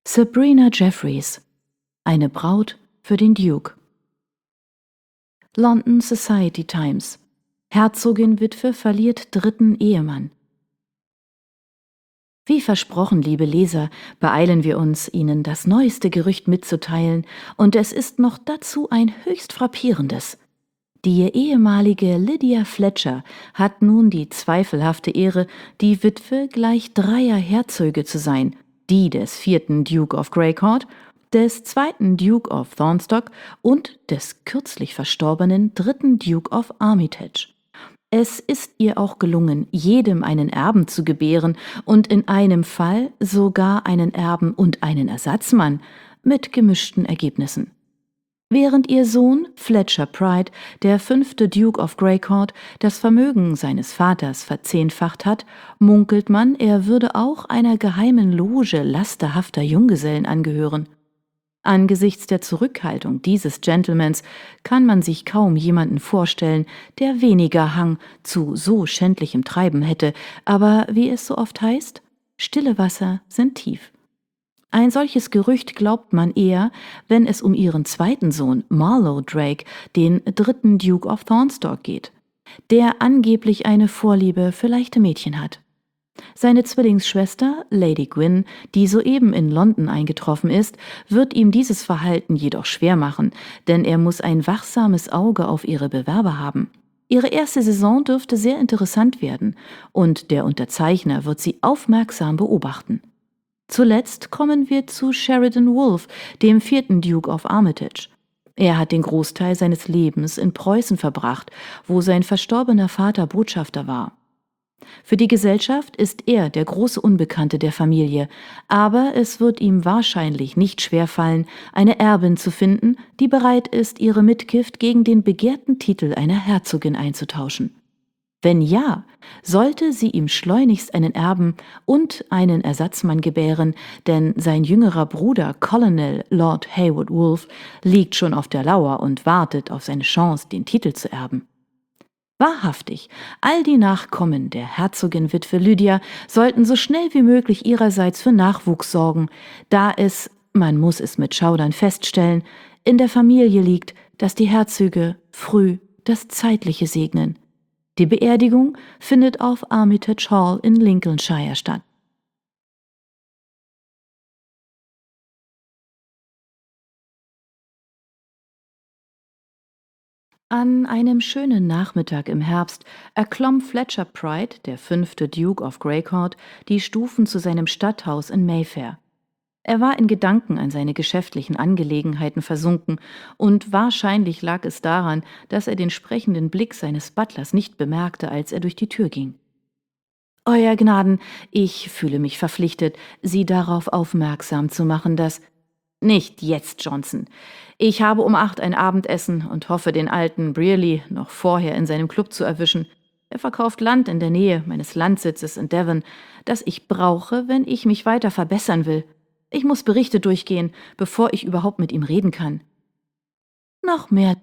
Sabrina Jeffreys, eine Braut für den Duke. London Society Times. Herzogin-Witwe verliert dritten Ehemann. Wie versprochen, liebe Leser, beeilen wir uns, Ihnen das neueste Gerücht mitzuteilen, und es ist noch dazu ein höchst frappierendes. Die ehemalige Lydia Fletcher hat nun die zweifelhafte Ehre, die Witwe gleich 3 Herzöge zu sein, die des 4. Duke of Greycourt, des 2. Duke of Thornstock und des kürzlich verstorbenen 3. Duke of Armitage. Es ist ihr auch gelungen, jedem einen Erben zu gebären und in einem Fall sogar einen Erben und einen Ersatzmann, mit gemischten Ergebnissen. Während ihr Sohn Fletcher Pride, der 5. Duke of Greycourt, das Vermögen seines Vaters verzehnfacht hat, munkelt man, er würde auch einer geheimen Loge lasterhafter Junggesellen angehören. Angesichts der Zurückhaltung dieses Gentlemans kann man sich kaum jemanden vorstellen, der weniger Hang zu so schändlichem Treiben hätte, aber wie es so oft heißt, stille Wasser sind tief. Ein solches Gerücht glaubt man eher, wenn es um ihren zweiten Sohn Marlowe Drake, den 3. Duke of Thornstock, geht, der angeblich eine Vorliebe für leichte Mädchen hat. Seine Zwillingsschwester, Lady Gwyn, die soeben in London eingetroffen ist, wird ihm dieses Verhalten jedoch schwer machen, denn er muss ein wachsames Auge auf ihre Bewerber haben. Ihre erste Saison dürfte sehr interessant werden, und der Unterzeichner wird sie aufmerksam beobachten. Zuletzt kommen wir zu Sheridan Wolfe, dem 4. Duke of Armitage. Er hat den Großteil seines Lebens in Preußen verbracht, wo sein verstorbener Vater Botschafter war. Für die Gesellschaft ist er der große Unbekannte der Familie, aber es wird ihm wahrscheinlich nicht schwerfallen, eine Erbin zu finden, die bereit ist, ihre Mitgift gegen den begehrten Titel einer Herzogin einzutauschen. Wenn ja, sollte sie ihm schleunigst einen Erben und einen Ersatzmann gebären, denn sein jüngerer Bruder Colonel Lord Heywood Wolfe liegt schon auf der Lauer und wartet auf seine Chance, den Titel zu erben. Wahrhaftig, all die Nachkommen der Herzogin-Witwe Lydia sollten so schnell wie möglich ihrerseits für Nachwuchs sorgen, da es, man muss es mit Schaudern feststellen, in der Familie liegt, dass die Herzöge früh das Zeitliche segnen. Die Beerdigung findet auf Armitage Hall in Lincolnshire statt. An einem schönen Nachmittag im Herbst erklomm Fletcher Pride, der 5. Duke of Greycourt, die Stufen zu seinem Stadthaus in Mayfair. Er war in Gedanken an seine geschäftlichen Angelegenheiten versunken, und wahrscheinlich lag es daran, dass er den sprechenden Blick seines Butlers nicht bemerkte, als er durch die Tür ging. »Euer Gnaden, ich fühle mich verpflichtet, Sie darauf aufmerksam zu machen, dass…« »Nicht jetzt, Johnson. Ich habe um 8 ein Abendessen und hoffe, den alten Brearley noch vorher in seinem Club zu erwischen. Er verkauft Land in der Nähe meines Landsitzes in Devon, das ich brauche, wenn ich mich weiter verbessern will. Ich muss Berichte durchgehen, bevor ich überhaupt mit ihm reden kann.« »Noch mehr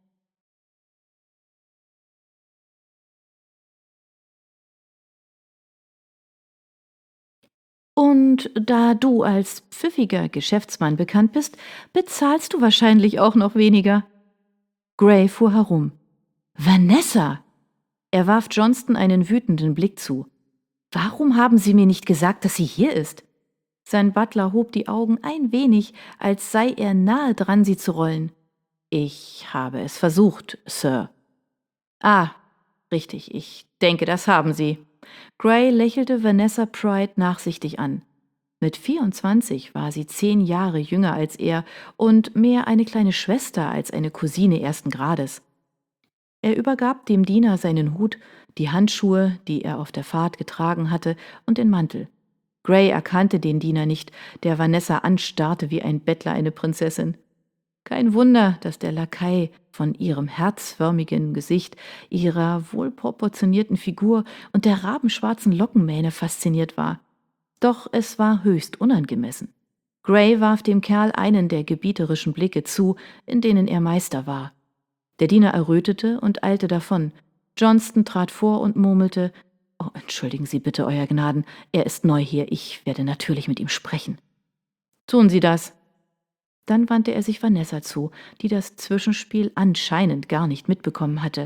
Und da du als pfiffiger Geschäftsmann bekannt bist, bezahlst du wahrscheinlich auch noch weniger.« Gray fuhr herum. »Vanessa!« Er warf Johnston einen wütenden Blick zu. »Warum haben Sie mir nicht gesagt, dass sie hier ist?« Sein Butler hob die Augen ein wenig, als sei er nahe dran, sie zu rollen. »Ich habe es versucht, Sir.« »Ah, richtig, ich denke, das haben Sie.« Gray lächelte Vanessa Pride nachsichtig an. Mit 24 war sie 10 Jahre jünger als er und mehr eine kleine Schwester als eine Cousine ersten Grades. Er übergab dem Diener seinen Hut, die Handschuhe, die er auf der Fahrt getragen hatte, und den Mantel. Gray erkannte den Diener nicht, der Vanessa anstarrte wie ein Bettler eine Prinzessin. Kein Wunder, dass der Lakai von ihrem herzförmigen Gesicht, ihrer wohlproportionierten Figur und der rabenschwarzen Lockenmähne fasziniert war. Doch es war höchst unangemessen. Gray warf dem Kerl einen der gebieterischen Blicke zu, in denen er Meister war. Der Diener errötete und eilte davon. Johnston trat vor und murmelte: »Oh, entschuldigen Sie bitte, Euer Gnaden, er ist neu hier, ich werde natürlich mit ihm sprechen.« Tun Sie das. Dann wandte er sich Vanessa zu, die das Zwischenspiel anscheinend gar nicht mitbekommen hatte.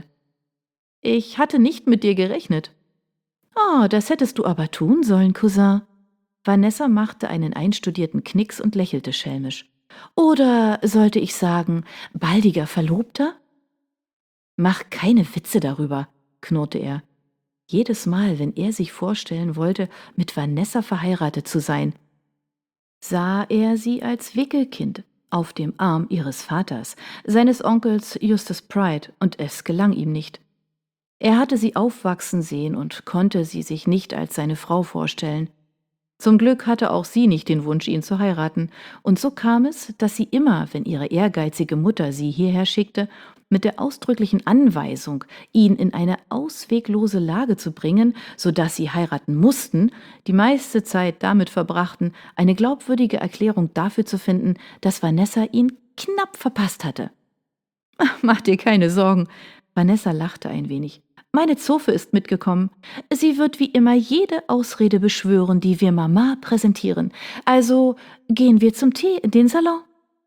Ich hatte nicht mit dir gerechnet. Oh, das hättest du aber tun sollen, Cousin. Vanessa machte einen einstudierten Knicks und lächelte schelmisch. Oder sollte ich sagen, baldiger Verlobter? Mach keine Witze darüber, knurrte er. Jedes Mal, wenn er sich vorstellen wollte, mit Vanessa verheiratet zu sein, sah er sie als Wickelkind auf dem Arm ihres Vaters, seines Onkels Justus Pride, und es gelang ihm nicht. Er hatte sie aufwachsen sehen und konnte sie sich nicht als seine Frau vorstellen. Zum Glück hatte auch sie nicht den Wunsch, ihn zu heiraten, und so kam es, dass sie immer, wenn ihre ehrgeizige Mutter sie hierher schickte, mit der ausdrücklichen Anweisung, ihn in eine ausweglose Lage zu bringen, so dass sie heiraten mussten, die meiste Zeit damit verbrachten, eine glaubwürdige Erklärung dafür zu finden, dass Vanessa ihn knapp verpasst hatte. Mach dir keine Sorgen. Vanessa lachte ein wenig. Meine Zofe ist mitgekommen. Sie wird wie immer jede Ausrede beschwören, die wir Mama präsentieren. Also gehen wir zum Tee in den Salon.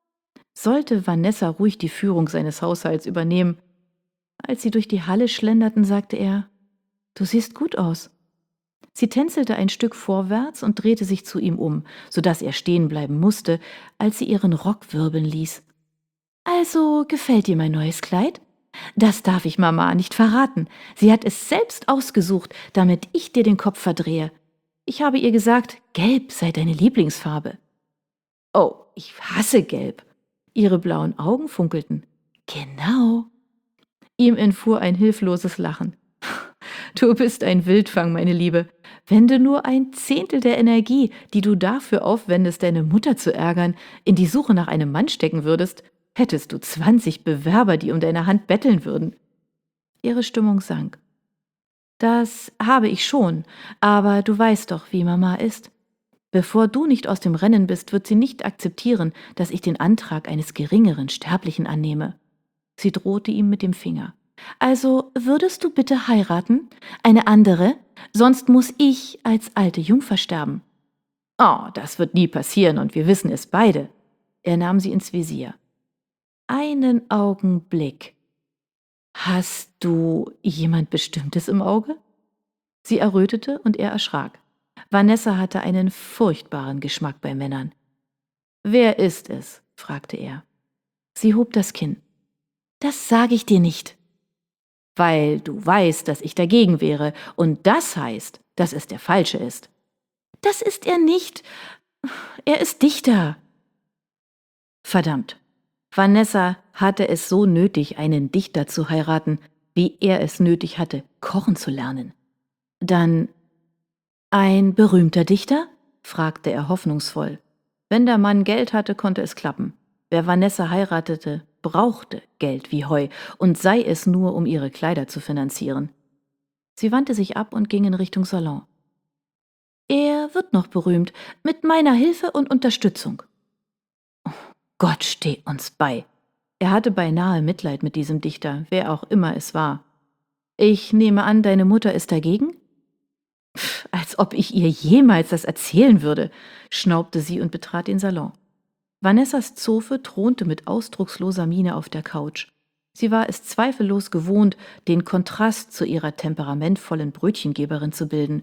Sollte Vanessa ruhig die Führung seines Haushalts übernehmen. Als sie durch die Halle schlenderten, sagte er, »Du siehst gut aus.« Sie tänzelte ein Stück vorwärts und drehte sich zu ihm um, so dass er stehen bleiben musste, als sie ihren Rock wirbeln ließ. »Also, gefällt dir mein neues Kleid?« »Das darf ich Mama nicht verraten. Sie hat es selbst ausgesucht, damit ich dir den Kopf verdrehe. Ich habe ihr gesagt, Gelb sei deine Lieblingsfarbe.« »Oh, ich hasse Gelb.« Ihre blauen Augen funkelten. »Genau.« Ihm entfuhr ein hilfloses Lachen. »Du bist ein Wildfang, meine Liebe. Wenn du nur 1/10 der Energie, die du dafür aufwendest, deine Mutter zu ärgern, in die Suche nach einem Mann stecken würdest, hättest du 20 Bewerber, die um deine Hand betteln würden.« Ihre Stimmung sank. »Das habe ich schon, aber du weißt doch, wie Mama ist. Bevor du nicht aus dem Rennen bist, wird sie nicht akzeptieren, dass ich den Antrag eines geringeren Sterblichen annehme.« Sie drohte ihm mit dem Finger. »Also würdest du bitte heiraten? Eine andere? Sonst muss ich als alte Jungfer sterben.« »Oh, das wird nie passieren und wir wissen es beide.« Er nahm sie ins Visier. »Einen Augenblick. Hast du jemand Bestimmtes im Auge?« Sie errötete und er erschrak. Vanessa hatte einen furchtbaren Geschmack bei Männern. »Wer ist es?« fragte er. Sie hob das Kinn. »Das sage ich dir nicht.« »Weil du weißt, dass ich dagegen wäre, und das heißt, dass es der Falsche ist.« »Das ist er nicht. Er ist Dichter.« Verdammt. Vanessa hatte es so nötig, einen Dichter zu heiraten, wie er es nötig hatte, kochen zu lernen. »Dann ein berühmter Dichter?« fragte er hoffnungsvoll. Wenn der Mann Geld hatte, konnte es klappen. Wer Vanessa heiratete, brauchte Geld wie Heu, und sei es nur, um ihre Kleider zu finanzieren. Sie wandte sich ab und ging in Richtung Salon. »Er wird noch berühmt, mit meiner Hilfe und Unterstützung.« »Gott steh uns bei!« Er hatte beinahe Mitleid mit diesem Dichter, wer auch immer es war. »Ich nehme an, deine Mutter ist dagegen?« »Als ob ich ihr jemals das erzählen würde«, schnaubte sie und betrat den Salon. Vanessas Zofe thronte mit ausdrucksloser Miene auf der Couch. Sie war es zweifellos gewohnt, den Kontrast zu ihrer temperamentvollen Brötchengeberin zu bilden.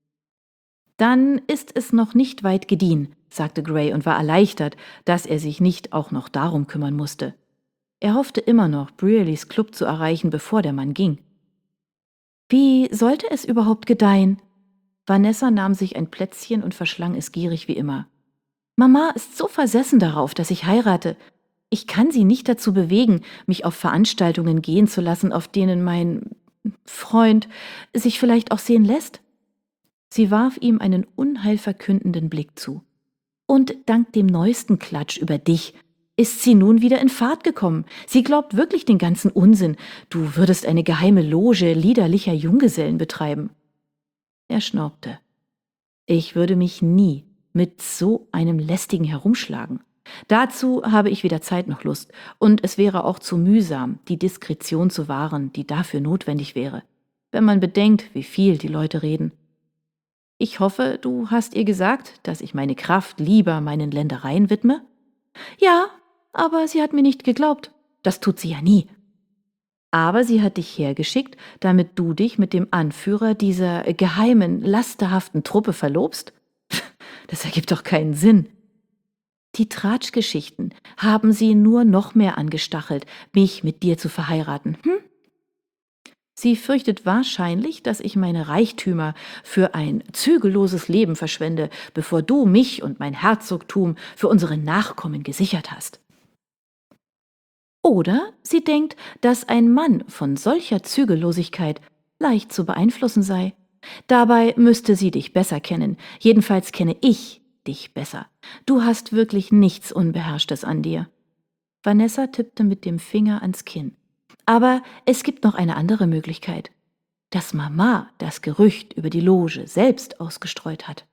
»Dann ist es noch nicht weit gediehen«, sagte Gray und war erleichtert, dass er sich nicht auch noch darum kümmern musste. Er hoffte immer noch, Brearleys Club zu erreichen, bevor der Mann ging. »Wie sollte es überhaupt gedeihen?« Vanessa nahm sich ein Plätzchen und verschlang es gierig wie immer. »Mama ist so versessen darauf, dass ich heirate. Ich kann sie nicht dazu bewegen, mich auf Veranstaltungen gehen zu lassen, auf denen mein Freund sich vielleicht auch sehen lässt.« Sie warf ihm einen unheilverkündenden Blick zu. »Und dank dem neuesten Klatsch über dich ist sie nun wieder in Fahrt gekommen. Sie glaubt wirklich den ganzen Unsinn. Du würdest eine geheime Loge liederlicher Junggesellen betreiben.« Er schnaubte. »Ich würde mich nie mit so einem Lästigen herumschlagen. Dazu habe ich weder Zeit noch Lust, und es wäre auch zu mühsam, die Diskretion zu wahren, die dafür notwendig wäre, wenn man bedenkt, wie viel die Leute reden.« Ich hoffe, du hast ihr gesagt, dass ich meine Kraft lieber meinen Ländereien widme? Ja, aber sie hat mir nicht geglaubt. Das tut sie ja nie. Aber sie hat dich hergeschickt, damit du dich mit dem Anführer dieser geheimen, lasterhaften Truppe verlobst? Das ergibt doch keinen Sinn. Die Tratschgeschichten haben sie nur noch mehr angestachelt, mich mit dir zu verheiraten. Hm? Sie fürchtet wahrscheinlich, dass ich meine Reichtümer für ein zügelloses Leben verschwende, bevor du mich und mein Herzogtum für unsere Nachkommen gesichert hast. Oder sie denkt, dass ein Mann von solcher Zügellosigkeit leicht zu beeinflussen sei. Dabei müsste sie dich besser kennen. Jedenfalls kenne ich dich besser. Du hast wirklich nichts Unbeherrschtes an dir. Vanessa tippte mit dem Finger ans Kinn. Aber es gibt noch eine andere Möglichkeit, dass Mama das Gerücht über die Loge selbst ausgestreut hat.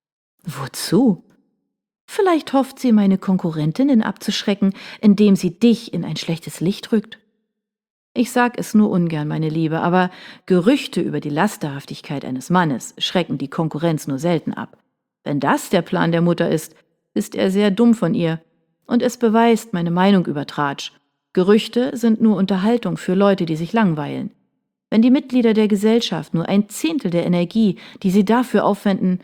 Wozu? Vielleicht hofft sie, meine Konkurrentinnen abzuschrecken, indem sie dich in ein schlechtes Licht rückt. Ich sag es nur ungern, meine Liebe, aber Gerüchte über die Lasterhaftigkeit eines Mannes schrecken die Konkurrenz nur selten ab. Wenn das der Plan der Mutter ist er sehr dumm von ihr. Und es beweist meine Meinung über Tratsch. Gerüchte sind nur Unterhaltung für Leute, die sich langweilen. Wenn die Mitglieder der Gesellschaft nur ein Zehntel der Energie, die sie dafür aufwenden,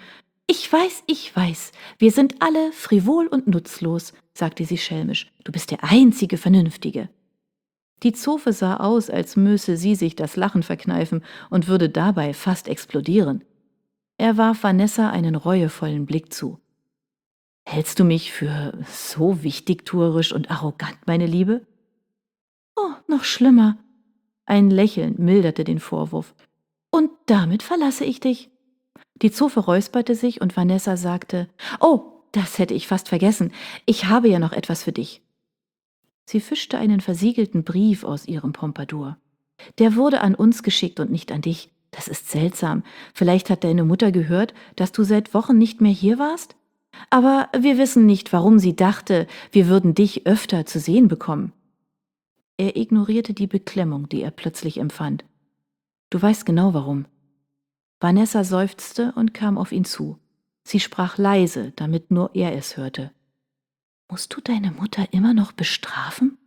ich weiß, wir sind alle frivol und nutzlos, sagte sie schelmisch. Du bist der einzige Vernünftige. Die Zofe sah aus, als müsse sie sich das Lachen verkneifen und würde dabei fast explodieren. Er warf Vanessa einen reuevollen Blick zu. Hältst du mich für so wichtigtuerisch und arrogant, meine Liebe? Oh, noch schlimmer. Ein Lächeln milderte den Vorwurf. Und damit verlasse ich dich. Die Zofe räusperte sich und Vanessa sagte, oh, das hätte ich fast vergessen. Ich habe ja noch etwas für dich. Sie fischte einen versiegelten Brief aus ihrem Pompadour. Der wurde an uns geschickt und nicht an dich. Das ist seltsam. Vielleicht hat deine Mutter gehört, dass du seit Wochen nicht mehr hier warst? Aber wir wissen nicht, warum sie dachte, wir würden dich öfter zu sehen bekommen. Er ignorierte die Beklemmung, die er plötzlich empfand. Du weißt genau warum. Vanessa seufzte und kam auf ihn zu. Sie sprach leise, damit nur er es hörte. Musst du deine Mutter immer noch bestrafen?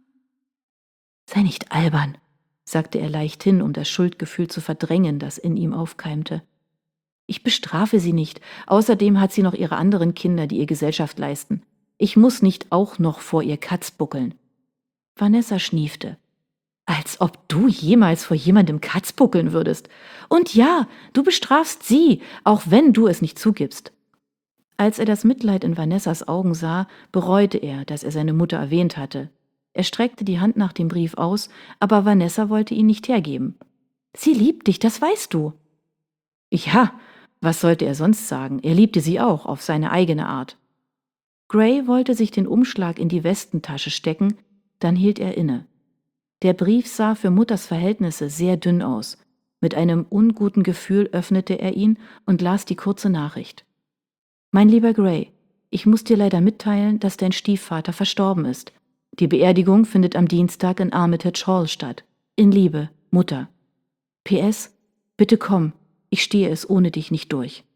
Sei nicht albern, sagte er leichthin, um das Schuldgefühl zu verdrängen, das in ihm aufkeimte. Ich bestrafe sie nicht. Außerdem hat sie noch ihre anderen Kinder, die ihr Gesellschaft leisten. Ich muss nicht auch noch vor ihr Katz buckeln. Vanessa schniefte. Als ob du jemals vor jemandem Katz buckeln würdest. Und ja, du bestrafst sie, auch wenn du es nicht zugibst. Als er das Mitleid in Vanessas Augen sah, bereute er, dass er seine Mutter erwähnt hatte. Er streckte die Hand nach dem Brief aus, aber Vanessa wollte ihn nicht hergeben. Sie liebt dich, das weißt du. Ja, was sollte er sonst sagen? Er liebte sie auch, auf seine eigene Art. Gray wollte sich den Umschlag in die Westentasche stecken, dann hielt er inne. Der Brief sah für Mutters Verhältnisse sehr dünn aus. Mit einem unguten Gefühl öffnete er ihn und las die kurze Nachricht. Mein lieber Gray, ich muss dir leider mitteilen, dass dein Stiefvater verstorben ist. Die Beerdigung findet am Dienstag in Armitage Hall statt. In Liebe, Mutter. PS, bitte komm, ich stehe es ohne dich nicht durch.